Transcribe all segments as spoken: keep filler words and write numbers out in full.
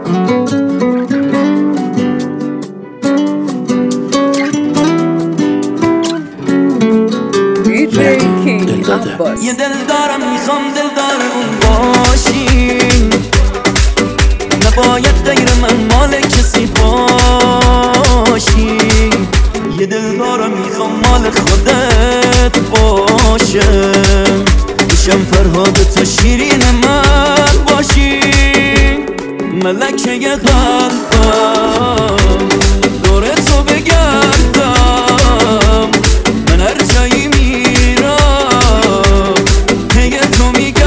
یه دل دارم میخوام دلدار اون باشی، نباید غیر من مال کسی باشی. یه دل دارم میخوام مال خودت باشه، میشم فرهاد تا شیرین من باشی. ملکه قلبم دور تو بگردم، من هر جایی میرم دیگه تو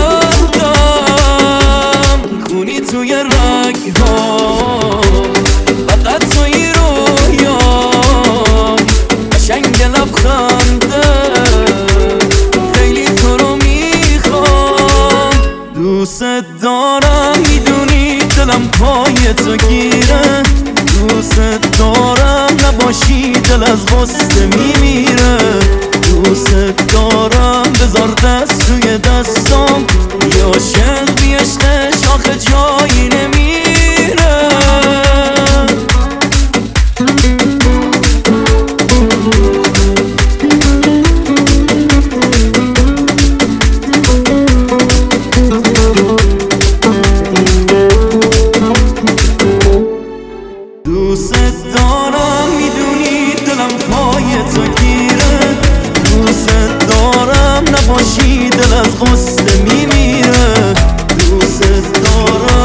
میگردم. خونی توی رنگ ها فقط توی رویام، قشنگ لبخنده خیلی تو رو میخوام. دوست دارم میدونی دلم پای تو گیره، دوست دارم نباشی دل از غصه میمیره. دوست دارم بذار دست توی دستام، یه عاشق بی عشقش آخه جایی نمیره. دوست دارم میدونی دلم پای تو گیره، دوست دارم نباشی دل از غصه میمیره. دوست دارم